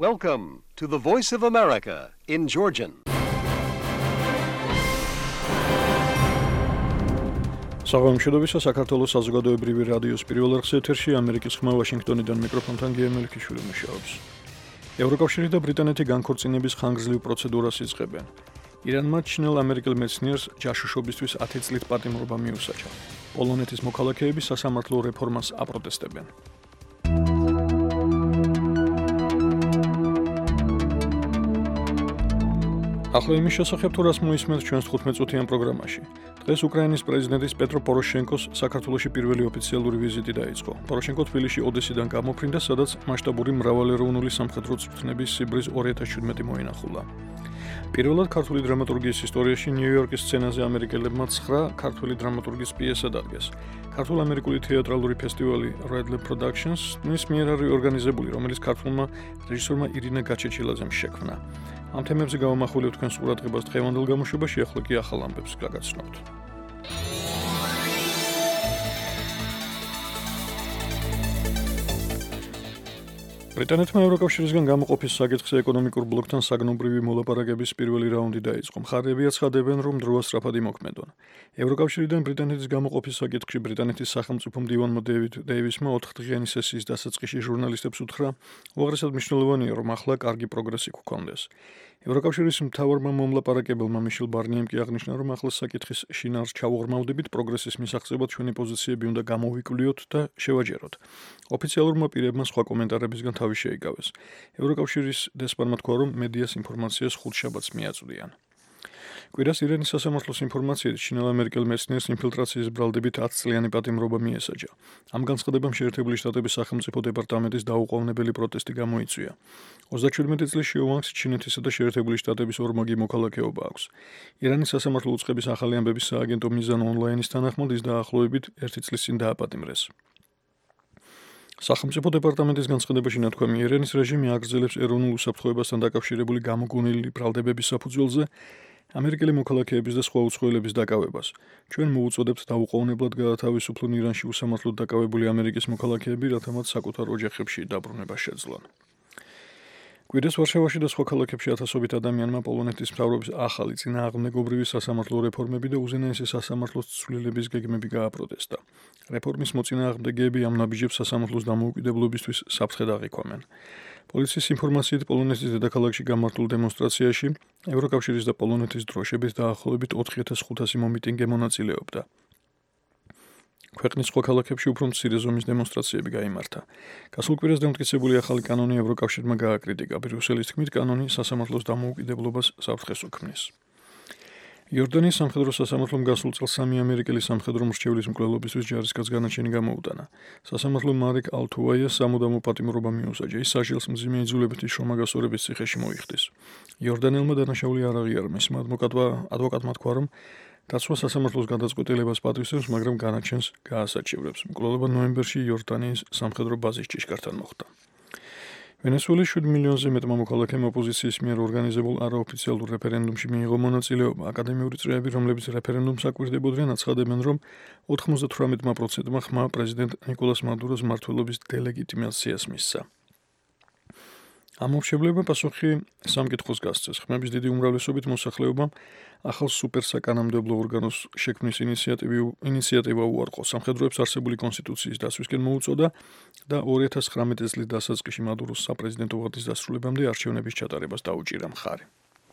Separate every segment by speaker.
Speaker 1: Welcome to the Voice of America in Georgian.
Speaker 2: საღამოშობისა საქართველოს საზოგადოებრივი რადიოს პირველ არხზე ეთერში ამერიკის ხმა ვაშინგტონიდან მიკროფონთან გიემელიშვილი მუშაობს. ევროკავშირი და ბრიტანეთი განქორწინების ხანგრძლივ პროცედურას იწყებენ. ირანმა ჩინელ ამერიკელ მეცნიერს ჯაშუშობისთვის 10 წლით პატიმრობა მიუსაჯა. პოლონეთის მოქალაქეები სასამართლო რეფორმას აპროტესტებენ. ახლა იმის შესახებ თუ რას მოისმენთ ჩვენს 15-წუთიან პროგრამაში. დღეს უკრაინის პრეზიდენტის პეტრო პოროშენკოს საქართველოში პირველი ოფიციალური ვიზიტი დაიწყო. პოროშენკო თბილისში ოდესიდან გამოფრინდა, სადაც მასშტაბური მრავალეროვნული სამხედრო წვრთნების სიბრის 2017 მოინახულა. პირველად ქართული დრამატურგიის ისტორიაში ნიუ-იორკის სცენაზე ამერიკელებმა 9 ქართული დრამატურგის პიესა დადგეს. ქართულ-ამერიკული თეატრალური ფესტივალი Red Lab Productions-ის მიერ არის ორგანიზებული, რომელიც ქართულმა რეჟისორმა ირინა გაჩეჩილაძემ შექმნა. ამ თემებზე გავამახვილებთ თქვენს ყურადღებას დღევანდელ გამოშვებაში, ახლა კი ახალ ამბებს გაგაცნობთ. ბრიტანეთმა ევროკავშირისგან გამოყოფის საკითხზე ეკონომიკურ ბლოკთან საგნობრივი მოლაპარაკების პირველი რაუნდი დაიწყო. მხარეები აცხადებენ, რომ დროა სწრაფად იმოქმედონ. ევროკავშირიდან ბრიტანეთის გამოყოფის საკითხში ბრიტანეთის სახელმწიფო მდივანმა დევიდ დეივისმა 4-დღიანი სესიის დასაწყისში ჟურნალისტებს უთხრა, უაღრესად მნიშვნელოვანია, რომ ახლა კარგი პროგრესი გქონდეს. ევროკავშირის მთავარმა მომლაპარაკებელმა მიშელ ბარნიემ კი აღნიშნა, რომ ახლა საკითხის შინაარსს ჩავუღრმავდებით, პროგრესის მისაღწევად ჩვენი პოზიციები უნდა გამოვიკვლიოთ და შევაჯეროთ. ოფიციალურმა პირებმა სხვა კომენტარებისგან თავი შეიკავეს. ევროკავშირის დესპანმა თქვა, რომ მედიას ინფორმაციას ხუთშაბათს მიაწვდიან. კვირას ირანის სასამართლოს ინფორმაციით ჩინელ-ამერიკელ მეცნიერს ინფილტრაციის ბრალდებით 10 წლიანი პატიმრობა მიესაჯა. ამ განცხადებამ შეერთებული შტატების სახელმწიფო დეპარტამენტის დაუყოვნებელი პროტესტი გამოიწვია. 37 წლის შეუვანგს ჩინეთისა და შეერთებული შტატების ორმაგი მოქალაქეობა აქვს. ირანის სასამართლო უწყების ახალი ამბების სააგენტო მიზან ონლაინის თანახმად ის დაახლოებით 1 წლის წინ დააპატიმრეს. სახელმწიფო დეპარტამენტის განცხადებაში ნათქვამი, ირანის რეჟიმი აგრძელებს ეროვნულ უსაფრთხოებასთან დაკავშირებული გამოგონილი ბრალდებების საფუძველზე ამერიკელი მოქალაქეების და სხვა უცხოელების დაკავებას. ჩვენ მოუწოდებთ დაუყოვნებლად გაათავისუფლონ ირანში უსამართლოდ დაკავებული ამერიკის მოქალაქეები, რათა მათ საკუთარ ოჯახებში დაბრუნება შეძლონ. კვირას ვარშავაში და სხვა ქალაქებში ათასობით ადამიანმა პოლონეთის მთავრობის ახალი წინააღმდეგობრივი სასამართლო რეფორმები და უზენაესი სასამართლოს ცვლილების გეგმები გააპროტესტა. რეფორმის მოწინააღმდეგეები ამ ნაბიჯებს სასამართლოს დამოუკიდებლობისთვის საფრთხედ აღიქვამენ. პოლიციის ინფორმაციით პოლონეთის დედაქალაქში გამართულ დემონსტრაციაში ევროკავშირის და პოლონეთის დროშებით დაახლოებით 4500 მომიტინგე მონაწილეობდა. ქვეყნის სხვა ქალაქებში უფრო მცირე ზომის დემონსტრაციები გაიმართა. გასულ კვირას დამტკიცებული ახალი კანონი ევროკავშირმა გააკრიტიკა. ბრიუსელის თქმით, კანონი სასამართლოს დამოუკიდებლობას საფრთხეს უქმნის. იორდანიის სამხედრო სასამართლომ გასულ წელს 3 ამერიკელი სამხედრო მრჩევლის მკვლელობისთვის ჯარისკაც განაჩენი გამოუტანა. სასამართლომ მარიკ ალთუაიას სამუდამო პატიმრობა მიუსაჯა. ის საჟელს მძიმე იძულებითი შრომაგასწორების ციხეში მოიხდის. იორდანელმა დანაშაული არ აღიარა. მისმა ადვოკატმა თქვა, რომ დაცვა სასამართლოს გადაწყვეტილებას პატივისცემს, მაგრამ განაჩენს გაასაჩივრებს. მკვლელობა ნოემბერში იორდანიის სამხედრო ბაზის ჭიშკართან მოხდა. ვენესუელის 7 მილიონზე მეტმა მოქალაქემ ოპოზიციის მიერ ორგანიზებულ არაოფიციალურ რეფერენდუმში მიიღო მონაწილეობა. აკადემიური წრეები, რომლებიც რეფერენდუმს აკვირდებოდნენ, აცხადებენ, რომ 98%-მა ხმა პრეზიდენტ ნიკოლას მადუროს მმართველობის დელეგიტიმაციას მისცა. ამ მომშებლებმა პასუხი სამ კითხვას გასცეს. ხმების დიდი უმრავლესობით მოსახლეობამ ახალ სუპერსაკანონმდებლო ორგანოს შექმნის ინიციატივა უარყო. სამხედროებს არსებული კონსტიტუციის დაცვისკენ მოუწოდა და 2019 წლის დასაწყისში მადუროს საპრეზიდენტო ვადის დასრულებამდე არჩევნების ჩატარებას დაუჭირა მხარი.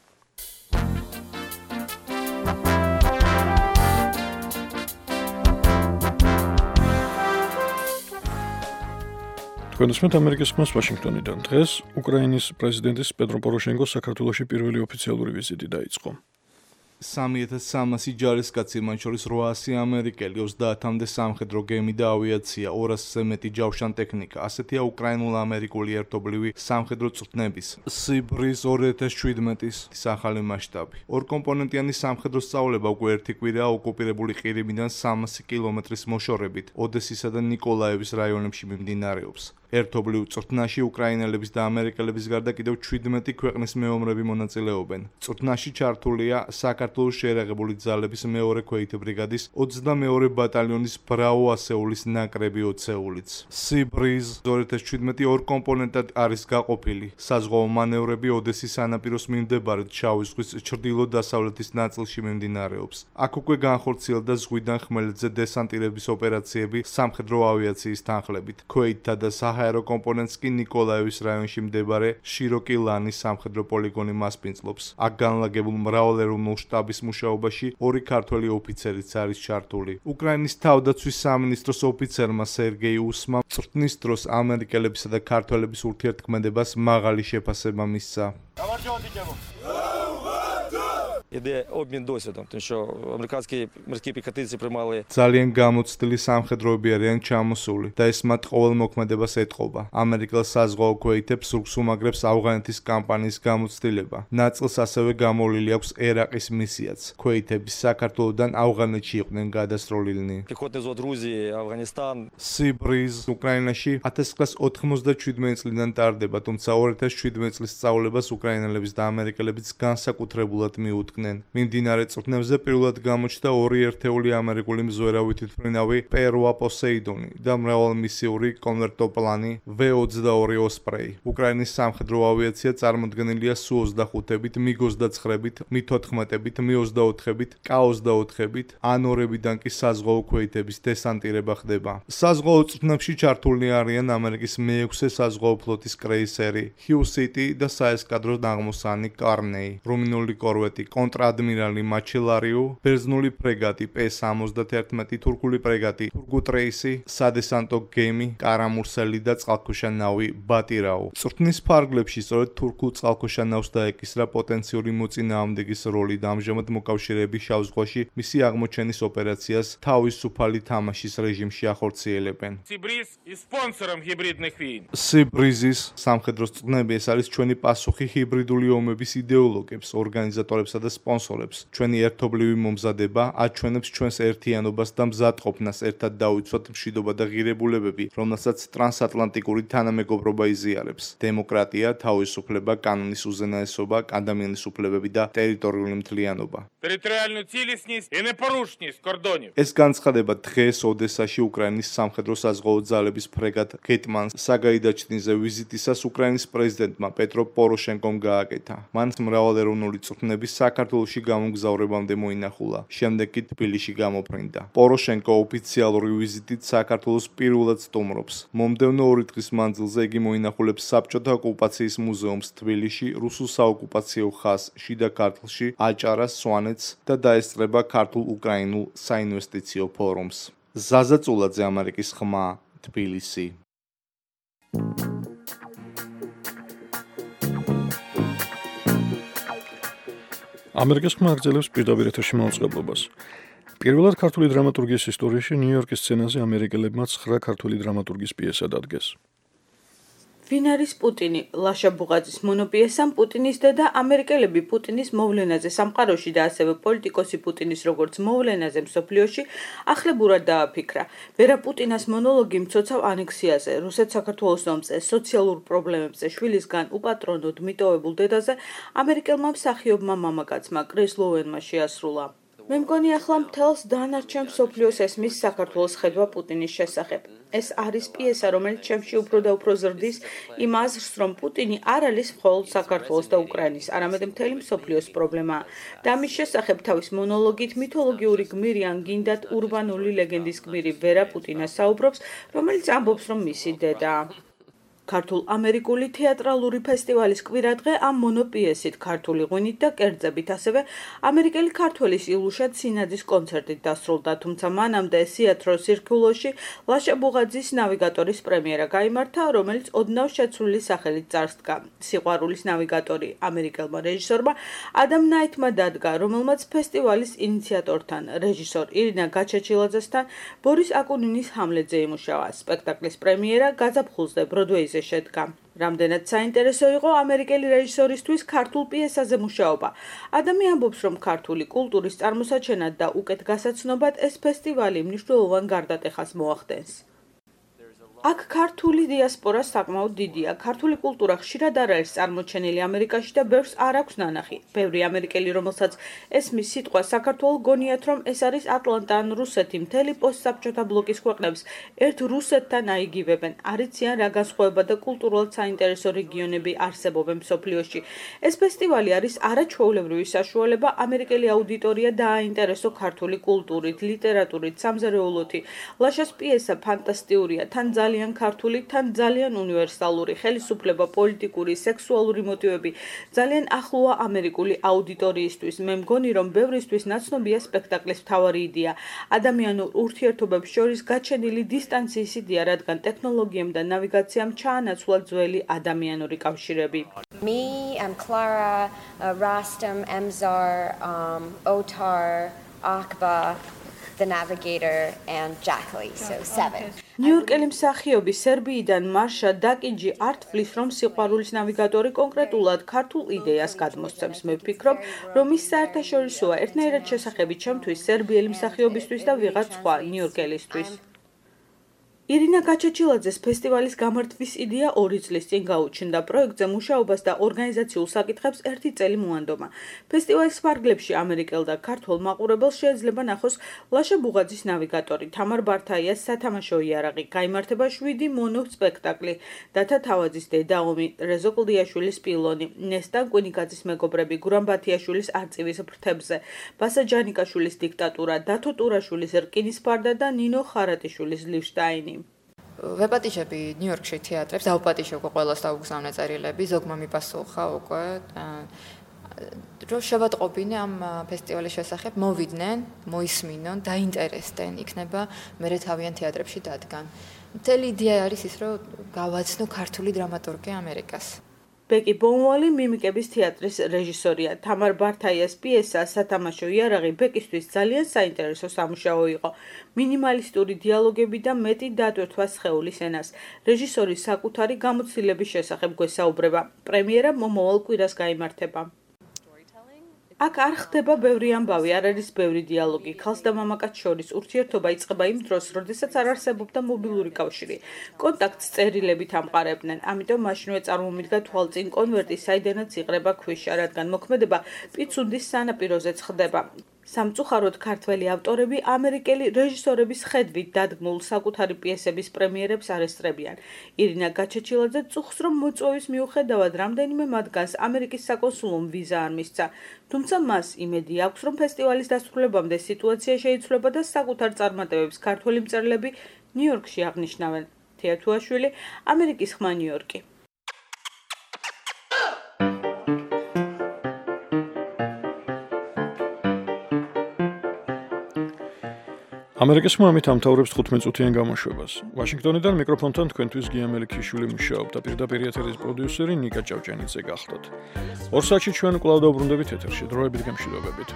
Speaker 2: თქვენსმეთ ამერიკის ხმას ვაშინგტონიდან. დღეს უკრაინის პრეზიდენტის პეტრო პოროშენკოს საქართველოში პირველი ოფიციალური ვიზიტი დაიწყო.
Speaker 3: 3300 ჯარისკაცი, მათ შორის 800 ამერიკელი, 30-მდე სამხედრო გემი და ავიაცია, 200-ზე მეტი ჯავშან ტექნიკა. ასეთია უკრაინულ-ამერიკული ერთობლივი სამხედრო წვრთნების სიბრის 2017-ის ახალი მასშტაბი. ორკომპონენტიანი სამხედრო სწავლება უკვე ერთი კვირაა ოკუპირებული ყირიმიდან 300 კილომეტრის მოშორებით ოდესისა და ნიკოლაევის რაიონებში მიმდინარეობს. ერთობლივ წვრთნაში უკრაინელების და ამერიკელების გარდა კიდევ 17 ქვეყნის მეომრები მონაწილეობენ. წვრთნაში ჩართულია საქართველოს შეერაღებული ძალების მეორე ქვეითი ბრიგადის 22 ბატალიონის ბრავო ასეულის ნაკრები 20-ულიც. Sea Breeze 2017 ორ კომპონენტად არის გაყოფილი. საზღვაო მანევრები ოდესის სანაპიროს მიმდებარედ შავი ზღვის ჩრდილო-დასავლეთის ნაწილში მიმდინარეობს. აქ უკვე განხორციელდა ზღვიდან ხმელეთზე დესანტირების ოპერაციები სამხედრო ავიაციის თანხლებით. ქვეითთა და საჰაერო კომპონენტს კი ნიკოლაევის რაიონში მდებარე შიროკი-ლანის სამხედრო პოლიგონი მასპინძლობს. აქ განლაგებულ მრავალეროვნულ შტაბის მუშაობაში 2 ქართველი ოფიცერიც არის ჩართული. უკრაინის თავდაცვის სამინისტროს ოფიცერმა სერგეი უსმა წვრთნის დროს ამერიკელებისა და ქართველების ურთიერთქმედებას მაღალი შეფასება მისცა.
Speaker 4: Іде обмін досвідом, тому що американські морські піхотинці приймали
Speaker 3: ძალიან გამოცდილი სამხედროები არიან ჩამოსული და ეს მათ ყოველ მოქმედებას ეტყობა. ამერიკელ საზღვაო ქვეითებს ზურგს უმაგრებს ავღანეთის კამპანიის გამოცდილება. ნაწილს ასევე გამოვლილი აქვს ერაყის მისიაც. ქვეითები საქართველოდან ავღანეთში იყვნენ გადასროლილნი.
Speaker 4: піхотний взвод Грузії, Афганістан.
Speaker 3: Sea Breeze უკრაინაში 1997 წლიდან ტარდება, თუმცა 2017 წლის სწავლებას უკრაინელების და ამერიკელებიც განსაკუთრებულად მიუდგნენ. მიმდინარე წვრთნებზე პირველად გამოჩნდა 2 ერთეული ამერიკული მზვერავი თვითმფრინავი პეროა პოსეიდონი და მრავალმისიური კონვერტოპლანი V-22 ოსპრეი. უკრაინის სამხედრო ავიაცია წარმოდგენილია Su-25-ით, MiG-29-ით, Mi-14-ით, Mi-24-ით, Ka-24-ით, An-2-დან კი საზღვაო ქვეითების დესანტირება ხდება. საზღვაო წვრთნებში ჩართულნი არიან ამერიკის მე-6 საზღვაო ფლოტის კრეისერი Hugh City და საესკადრო ნაღმოსანი Carney, რუმინული კორვეტი კონტრადმირალი მაჩელარიუ, ბერძნული ფრეგატი P-71, თურქული ფრეგატი Turgut Reis, სადესანტო გემი კარამურსელი და წყალქვეშა ნავი ბატირაუ. წვრთნის ფარგლებში სწორედ თურქულ წყალქვეშა ნავს დაეკისრა პოტენციური მოწინააღმდეგის როლი და ამჟამად მოკავშირეები შავ ზღვაში მისი აღმოჩენის ოპერაციას თავისუფალი თამაშის რეჟიმში ახორციელებენ. Sea Breeze-ის სამხედრო წვრთნები ეს არის ჩვენი პასუხი ჰიბრიდული ომების იდეოლოგებს, ორგანიზატორებსა და სპონსორებს. ჩვენი ერთობლივი მომზადება აჩვენებს ჩვენს ერთიანობას და მზადყოფნას ერთად დავიცვათ მშვიდობა და ღირებულებები, რომელსაც ტრანსატლანტიკური თანამეგობრობა იზიარებს. დემოკრატია, თავისუფლება, კანონის უზენაესობა, ადამიანის უფლებები და ტერიტორიული მთლიანობა.
Speaker 5: Територіальну цілісність і непорушність кордонів.
Speaker 3: ეს განცხადება დღეს ოდესაში უკრაინის სამხედრო საზღვაო ძალების ფრეგატ გეტმანს საგაიდაჩნიზე ვიზიტისას უკრაინის პრეზიდენტმა პეტრო პოროშენკომ გააკეთა. მან მრავალეროვნული წვრთნების საქართველოში გამოგზავრებამდე მოინახულა. შემდეგ კი თბილისში გამოფრინდა. პოროშენკო ოფიციალური ვიზიტით საქართველოს პირველად სტუმრობს. მომდევნო 2 დღის მანძილზე იგი მოინახულებს საბჭოთა ოკუპაციის მუზეუმს თბილისში, რუსულ საოკუპაციო ხაზს შიდა ქართლში, აჭარას, სვანეთს და დაესწრება ქართულ-უკრაინულ საინვესტიციო ფორუმს. ზაზა წულაძე, ამერიკის ხმა, თბილისი.
Speaker 2: ამერიკის ხმა აგრძელებს პირდაპირ ეთერში მაუწყებლობას. პირველად ქართული დრამატურგიის ისტორიაში ნიუ-იორკის სცენაზე ამერიკელებმა 9 ქართული დრამატურგის პიესა დადგეს.
Speaker 6: ვინ არის პუტინი? ლაშა ბუღაძის მონოპიესამ პუტინის დედა ამერიკელები პუტინის მოვლენაზე სამყაროში და ასევე პოლიტიკოსი პუტინის როგორც მოვლენაზე მსოფლიოში ახლებურად დააფიქრა. ვერა პუტინას მონოლოგი მცოცავ ანექსიაზე, რუსეთ-საქართველოს ომზე, სოციალურ პრობლემებზე, შვილისგან უპატრონოდ მიტოვებულ დედაზე ამერიკელმა მსახიობმა მამაკაცმა კრის ლოუენმა შეასრულა. მე მგონი ახლა მთელს დანარჩენ მსოფლიოს ესმის საქართველოს ხედვა პუტინის შესახებ. ეს არის პიესა, რომელიც ჩემში უფრო და უფრო ზრდის იმ აზრს, რომ პუტინი არ არის მხოლოდ საქართველოს და უკრაინის, არამედ მთელი მსოფლიოს პრობლემაა. და ამის შესახებ თავის მონოლოგით მითოლოგიური გმირი ან გინდათ ურბანული ლეგენდის გმირი ვერა პუტინა საუბრობს, რომელიც ამბობს, რომ მისი დედაა. ქართულ-ამერიკული თეატრალური ფესტივალის კვირადღე ამ მონოპიესით, ქართული ღვინით და კერძებით, ასევე ამერიკელი ქართველის ილუშა ცინაძის კონცერტით დასრულდა, თუმცა მანამდე სიათრო სირკულოში ლაშა ბუღაძის ნავიგატორის პრემიერა გაიმართა, რომელიც ოდნავ შეცვლილი სახელით წარსდგა. სიყვარულის ნავიგატორი ამერიკელმა რეჟისორმა ადამ ნაითმა დადგა, რომელმაც ფესტივალის ინიციატორთან, რეჟისორ ირინა გაჩაჩილაძესთან ბორის აკუნინის ჰამლეტზე იმუშავა. სპექტაკლის პრემიერა გაზაფხულზე ბროდვეიზე შედგა. რამდენად საინტერესო იყო ამერიკელი რეჟისორისთვის ქართულ პიესაზე მუშაობა. ადამი ამბობს, რომ ქართული კულტურის წარმოსაჩენად და უკეთ გასაცნობად ეს ფესტივალი მნიშვნელოვან გარდატეხას მოახდენს. აქ ქართული დიასპორა საკმაოდ დიდია. ქართული კულტურა ხშირად არ არის წარმოჩენილი ამერიკაში და ბევრს არ აქვს ნანახი. ბევრი ამერიკელი, რომელსაც ესმის სიტყვა საქართველო, გონიათ, რომ ეს არის ატლანტა ან რუსეთი, მთელი პოსტსაბჭოთა ბლოკის ქვეყნებს ერთ რუსეთთან აიგივებენ. არ იციან რა განსხვავება და კულტურულად საინტერესო რეგიონები არსებობენ მსოფლიოში. ეს ფესტივალი არის არაჩვეულებრივი საშუალება ამერიკელი აუდიტორია დააინტერესო ქართული კულტურით, ლიტერატურით, სამზარეულოთი. ლაშას პიესა ფანტასტიურია, თან ძალიან ქართული, თან ძალიან უნივერსალური, ხელისუფლება, პოლიტიკური, სექსუალური მოტივები ძალიან ახლოა ამერიკული აუდიტორიისთვის. მე მგონი, რომ ბევრისთვის ნაცნობია სპექტაკლის მთავარი იდეა. ადამიანურ ურთიერთობებს შორის გაჩენილი დისტანციის იდეა, რადგან ტექნოლოგიამ და ნავიგაციამ ჩაანაცვლა ძველი ადამიანური კავშირები.
Speaker 7: Me, Clara, Rastam, Emzar, Otar, Akba, the Navigator, and Jackley, so 7.
Speaker 6: ნიუ-იორკელი მსახიობი სერბიიდან მარშა დაკიჯი არ თვლის, რომ სიყვარულის ნავიგატორი კონკრეტულად ქართულ იდეას გადმოსცემს. მე ვფიქრობ, რომ ის საერთაშორისოა, ერთნაირად შესახები ჩემთვის, სერბიელი მსახიობისთვის და ვიღაც სხვა ნიუ-იორკელისთვის. ირინა გაჩეჩილაძეს ფესტივალის გამართვის იდეა 2 წლის წინ გაუჩნდა. პროექტზე მუშაობას და ორგანიზაციულ საკითხებს 1 წელი მოანდომა. ფესტივალის ფარგლებში ამერიკელ და ქართველ მაყურებელს შეიძლება ნახოს ლაშა ბუღაძის ნავიგატორი, თამარ ბართაიას სათამაშო იარაღი, გაიმართება 7 მონო სპექტაკლი, დათა თავაძის დედა ომი, რეზო კლდიაშვილის პილონი, ნესტან კვინიკაძის მეგობრები, გურამ ბათიაშვილის არწივის ფრთებზე, ბასა ჯანიკაშვილის დიქტატურა, დათო ტურაშვილის რკინის ფარდა და ნინო ხარატიშვილის ლივშტაინი.
Speaker 8: ვეპატიჟები ნიუ-იორკში თეატრებს, დავპატიჟე უკვე ყველას დაუგზავნე წერილები, ზოგმა მიპასუხა უკვე. რომ შევატყობინე ამ ფესტივალის შესახებ, მოვიდნენ, მოისმინონ, დაინტერესდნენ, იქნება მერე თავიანთ თეატრებში დადგან. მთელი იდეა არის ის, რომ გავაცნო ქართული დრამატურგია ამერიკას.
Speaker 6: ბეკი ბონვალი მიმიკების თეატრის რეჟისორია. თამარ ბართაიას პიესა სათამაშო იარაღი ბეკისთვის ძალიან საინტერესო სამუშაო იყო. მინიმალისტური დიალოგები და მეტი დატვირთვა სხეულის ენას. რეჟისორი საკუთარი გამოცდილების შესახებ გვესაუბრება. პრემიერა მომავალ კვირას გაიმართება. აქ არ ხდება ბევრი ამბავი, არ არის ბევრი დიალოგი. ქალს და მამაკაცს შორის ურთიერთობა იწყება იმ დროს, როდესაც არ არსებობდა მობილური კავშირი. კონტაქტს წერილებით ამყარებდნენ, ამიტომ მაშინვე წარმომიდგა თვალწინ კონვერტი, საიდანაც იყრება ქვიშა, რადგან მოქმედება პიცუნდის სანაპიროზეც ხდება. სამწუხაროდ ქართველი ავტორები ამერიკელი რეჟისორების ხედვით დადგმულ საკუთარი პიესების პრემიერებს არ ესწრებიან. ირინა გაჩეჩილაძე წუხს, რომ მოწვევის მიუხედავად რამდენიმე მათგანს ამერიკის საკონსულომ ვიზა არ მისცა. თუმცა მას იმედი აქვს, რომ ფესტივალის დასრულებამდე სიტუაცია შეიცვლება და საკუთარ წარმატებებს ქართველი მწერლები ნიუ-იორკში აღნიშნავენ. თეათუაშვილი, ამერიკის ხმა ნიუ-იორკი.
Speaker 2: ამერიკის ხმამით ამთავრებს 15 წუთიან გამოშვებას. ვაშინგტონიდან მიკროფონთან თქვენთვის გია მელიქიშვილი მუშაობდა, პირდაპირ ეთერის პროდიუსერი ნიკა ჭავჭანიძე გახდათ. 2 საათში ჩვენ კვლავ დავბრუნდებით ეთერში, დროებით გამშვიდობებით.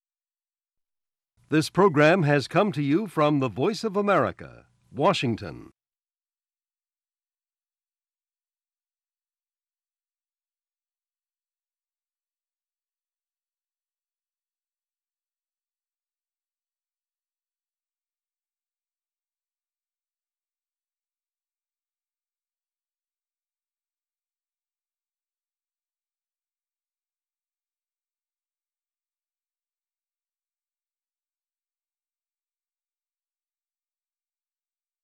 Speaker 1: This program has come to you from the Voice of America, Washington.